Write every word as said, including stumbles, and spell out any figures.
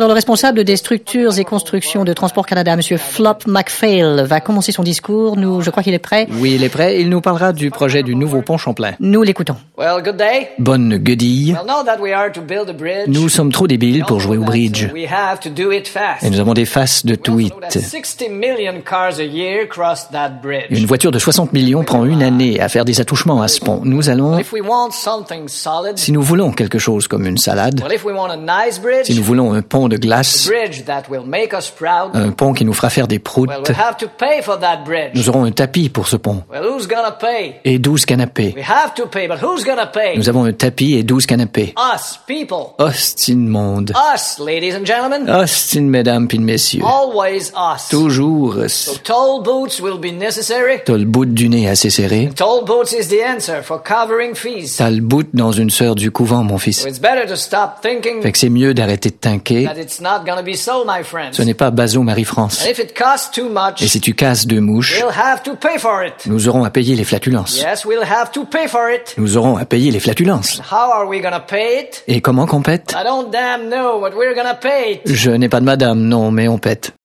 Alors, le responsable des structures et constructions de Transport Canada, Monsieur Flop MacPhail, va commencer son discours. Nous, je crois qu'il est prêt. Oui, il est prêt. Il nous parlera du projet du nouveau pont Champlain. Nous l'écoutons. Well, good day. Bonne guedille. Well, now that we are to build a bridge, Nous sommes trop débiles pour jouer au bridge. we have to do it fast. Et nous avons des faces de tweet. sixty million cars a year cross that bridge. Une voiture de soixante millions prend une année à faire des attouchements à ce pont. Nous allons... If we want something solid, Si nous voulons quelque chose comme une salade, well, if we want a nice bridge, si nous voulons un pont de glace, bridge that will make us proud, un pont qui nous fera faire des proutes, well, we'll have to pay for that bridge. nous aurons un tapis pour ce pont. Well, who's gonna pay? Et douze canapés. We have to pay, but who's gonna pay? Nous avons un tapis et douze canapés. Us, people. Hostine monde. Us, ladies and gentlemen. Hostine mesdames pis messieurs. Always us. Toujours. So toll booths will be necessary. T'as le bout du nez assez serré. Toll booths is the answer for covering fees. T'as le bout dans une sœur du couvent, mon fils. So it's better to stop thinking Fait que c'est mieux d'arrêter de tinquer. that it's not gonna be so, my friends. Ce n'est pas Bazo Marie-France. And if it costs too much, Et si tu casses deux mouches, we'll have to pay for it. nous aurons à payer les flatulences. Yes, we'll have to pay for it. Nous aurons à payer les flatulences. How are we gonna pay it? Et comment qu'on pète? I don't damn know what we're gonna pay it. Je n'ai pas de madame, non, mais on pète.